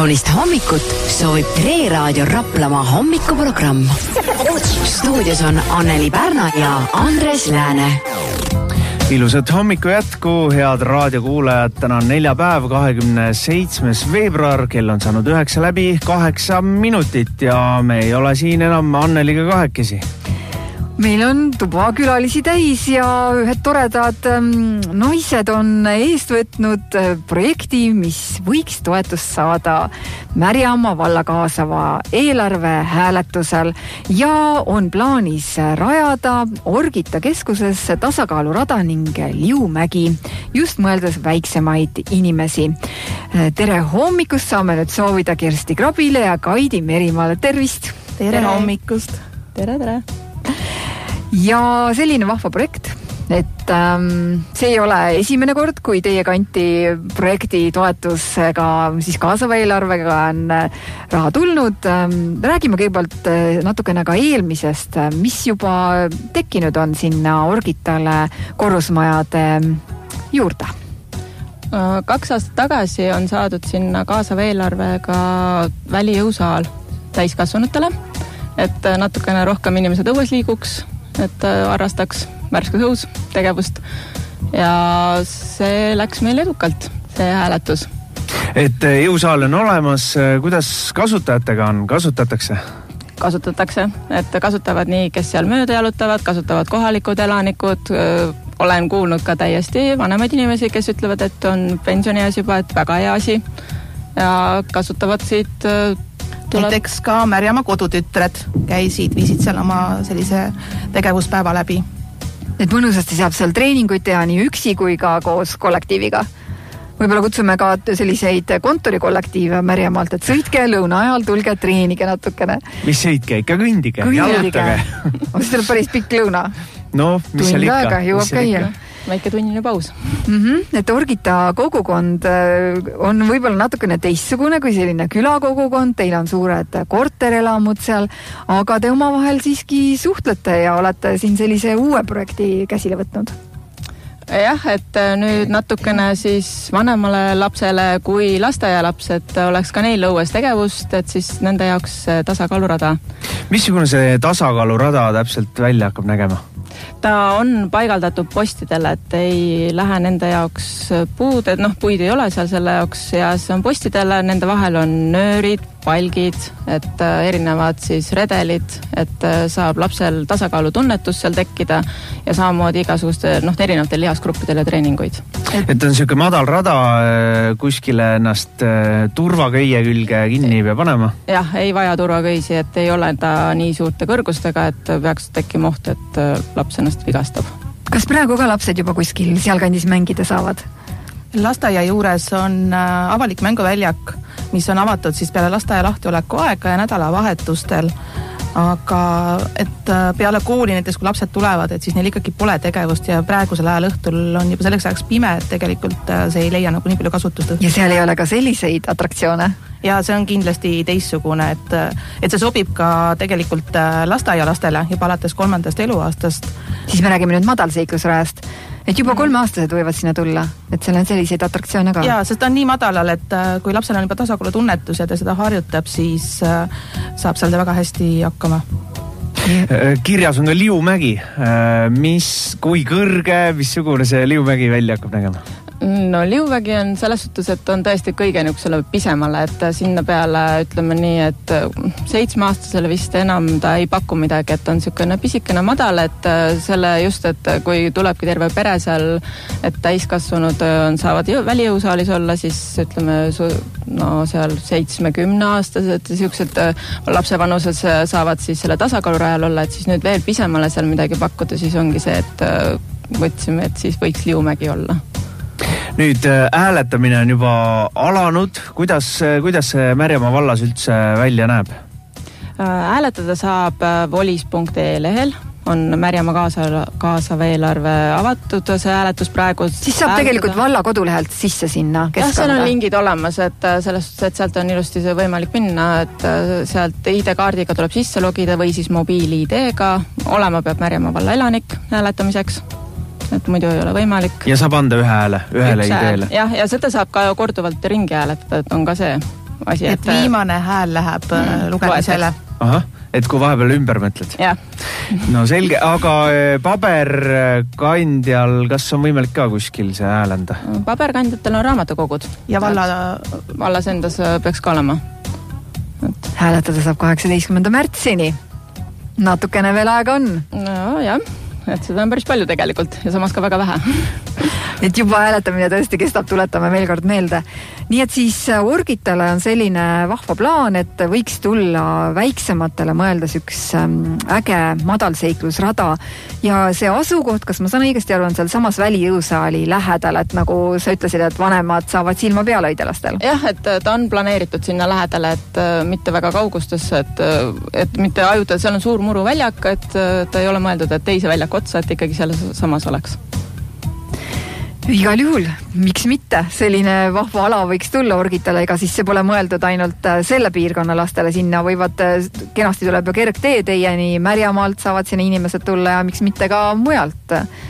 kaunist hommikut soovib Tre Raadio Raplamaa hommikuprogramm. Stuudios on Anneli Pärna ja Andres Lääne. Ilusat hommiku jätku, head raadiokuulajad. Täna on neljapäev, 27. veebruar, kell on saanud 9 läbi 8 minutit ja me ei ole siin enam Anneliga kahekesi. Meil on tuba külalisi täis ja ühed toredad naised on eest võtnud projekti, mis võiks toetust saada Märjamaa valla kaasava eelarve hääletusel ja on plaanis rajada Orgita keskuses tasakaalurada ning Liumägi, just mõeldes väiksemaid inimesi. Tere hommikust saame nüüd soovida Kersti Krabile ja Kaidi Merimaale. Tervist! Tere hommikust! Tere! Ja selline vahva projekt, et see ei ole esimene kord, kui teie kanti projekti toetusega, siis kaasava eelarvega on raha tulnud. Räägime kõigepealt natukene ka eelmisest, mis juba tekkinud on sinna Orgitale korrusmajade juurde. 2 aastat tagasi on saadud sinna kaasava eelarvega välijõusaal täiskasvanutele, et natukene rohkem inimesed õues liiguks, et harrastaks värskes õhus tegevust ja see läks meil edukalt, see hääletus. Et jõusaal on olemas, kuidas kasutajatega on? Kasutatakse, et kasutavad nii, kes seal mööda jalutavad, kasutavad kohalikud elanikud. Olen kuulnud ka täiesti vanemaid inimesi, kes ütlevad, et on pensionieas juba, et väga hea asi ja kasutavad siit näiteks ka Märjamaa kodutütred viisid seal oma sellise tegevuspäeva läbi. Et mõnusasti saab seal treeninguid teha nii üksi kui ka koos kollektiiviga. Võib-olla kutsume ka selliseid kontorikollektiive Märjamaalt, et sõitke lõuna ajal, tulge treenige natukene. Mis sõitke? Ikka kõndige. Jalutage. Siis tuleb päris pikk lõuna. No, mis seal ikka? Tund aega jõuab käia. Väike tunnine paus. Et Orgita kogukond on võib-olla natukene teistsugune kui selline külakogukond, teil on suured korterelamud seal, aga te omavahel siiski suhtlete ja olete siin sellise uue projekti käsile võtnud. Jah, et nüüd natukene siis vanemale lapsele kui lasteaialaps, et oleks ka neil õues tegevust, et siis nende jaoks tasakaalurada. Missugune see tasakaalurada täpselt välja hakkab nägema? Ta on paigaldatud postidele, et ei lähe nende jaoks puud, et puid ei ole seal selle jaoks ja see on postidele, nende vahel on nöörid, palgid, et erinevad siis redelid, et saab lapsel tasakaalutunnetus seal tekkida ja samamoodi igasuguste erinevatel lihasgruppidele treeninguid. Et on siuke madal rada, kuskile ennast turvaköie külge kinni ei pea panema? Jah, ei vaja turvaköisi, et ei ole ta nii suurte kõrgustega, et peaks tekkima oht, et laps ennast vigastab. Kas praegu ka lapsed juba kuskil sealkandis mängida saavad? Lasteaia juures on avalik mänguväljak, mis on avatud siis peale lasteaia lahtioleku aega ja nädalavahetustel. Aga et peale kooli näiteks, kui lapsed tulevad, et siis neil ikkagi pole tegevust ja praegusel ajal õhtul on juba selleks ajaks pime, et tegelikult see ei leia nagu nii palju kasutust. Ja seal ei ole ka selliseid atraktsioone? Ja see on kindlasti teistsugune, et see sobib ka tegelikult lasteaialastele juba alates 3. eluaastast. Siis me räägime nüüd madalseiklusrajast, et juba 3-aastased võivad sinna tulla, et seal on selliseid atraktsioone ka. Jaa, sest ta on nii madalal, et kui lapsel on juba tasakaalutunnetus ja ta seda harjutab, siis saab seal väga hästi hakkama. Kirjas on ka Liumägi. Kui kõrge, missugune see Liumägi välja hakkab nägema? No Liumägi on selles suhtes, et on tõesti kõige niisugusele pisemale, et sinna peale ütleme nii, et 7-aastasele vist enam ta ei paku midagi, et on niisugune pisikene madal, et selle just, et kui tulebki terve pere seal, et täiskasvanud saavad välijõusaalis olla, siis ütleme seal 70-aastased niisugused lapsevanuses saavad siis selle tasakaalurajal olla, et siis nüüd veel pisemale seal midagi pakkuda, siis ongi see, et võtsime, et siis võiks Liumägi olla. Nüüd hääletamine on juba alanud. Kuidas see Märjamaa vallas üldse välja näeb? Hääletada saab volis.ee lehel. On Märjamaa kaasava eelarve avatud see hääletus praegu. Siis saab tegelikult valla kodulehelt sisse sinna keskkonda. Jah, seal on lingid olemas, et selles suhtes, et sealt on ilusti see võimalik minna, et sealt ID-kaardiga tuleb sisse logida või siis mobiil-ID-ga. Olema peab Märjamaa valla elanik hääletamiseks. et muidu ei ole võimalik. Ja saab anda ühele ideele. Ja seda saab ka korduvalt ringi hääletada, et on ka see asi. Et viimane hääl läheb lugemisele. Ahah, et kui vahepeal ümber mõtled. Jah. No selge, aga paberkandjal, kas on võimalik ka kuskil see hääl anda? Paberkandjatel on raamatukogud. Ja vallas endas peaks ka olema. Hääletada saab 18. märtsini. Natukene veel aega on. No jah, et seda on päris palju tegelikult ja samas ka väga vähe. Et juba hääletamine tõesti kestab, tuletame veel kord meelde. Nii et siis Orgitale on selline vahva plaan, et võiks tulla väiksematele mõeldes üks äge madalseiklusrada ja see asukoht, kas ma saan õigesti aru, on seal samas välijõusaali lähedal, et nagu sa ütlesid, et vanemad saavad silma peale hoidelastel? Jah, et ta on planeeritud sinna lähedale, et mitte väga kaugustesse, et mitte ajutada, seal on suur muruväljak, et ta ei ole mõeldud, et teise väljak otsa, et ikkagi seal samas oleks. Igal juhul, miks mitte? Selline vahva ala võiks tulla Orgitale, ega siis see pole mõeldud ainult selle piirkonna lastele, sinna võivad, kenasti tuleb ju kergtee teieni, Märjamaalt saavad sinna inimesed tulla ja miks mitte ka mujalt.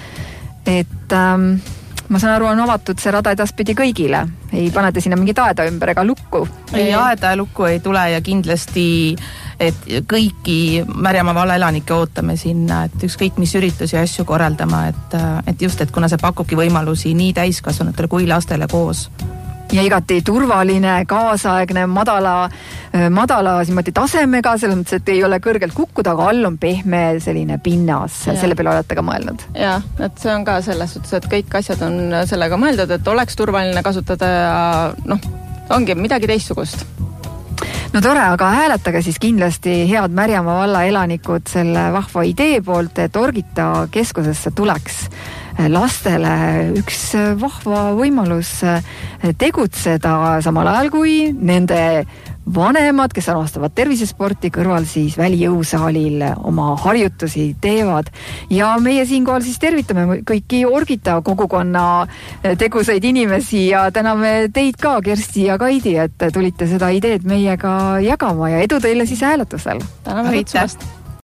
Et ma saan aru, on avatud see rada edaspidi kõigile, ei panete sinna mingit aeda ümber ega lukku? Ei, aeda ja lukku ei tule ja kindlasti et kõiki Märjamaa valla elanikke ootame sinna, et ükskõik mis üritusi ja asju korraldama, et just, et kuna see pakubki võimalusi nii täiskasvanutele kui lastele koos. Ja igati turvaline, kaasaegne, madala tasemega, selles mõttes, et ei ole kõrgelt kukkuda, aga all on pehme selline pinnas, selle peale olete ka mõelnud? Jah, et see on ka selles suhtes, et kõik asjad on sellega mõeldud, et oleks turvaline kasutada ja ongi midagi teistsugust. No tore, aga hääletage siis kindlasti head Märjamaa valla elanikud selle vahva idee poolt, et Orgita keskusesse tuleks lastele üks vahva võimalus tegutseda samal ajal kui nende vanemad, kes armastavad tervisesporti, kõrval siis välijõusaalil oma harjutusi teevad. Ja meie siinkohal siis tervitame kõiki Orgita kogukonna tegusaid inimesi ja täname teid ka, Kersti ja Kaidi, et tulite seda ideed meiega jagama ja edu teile siis hääletusel. Täname kutsumast.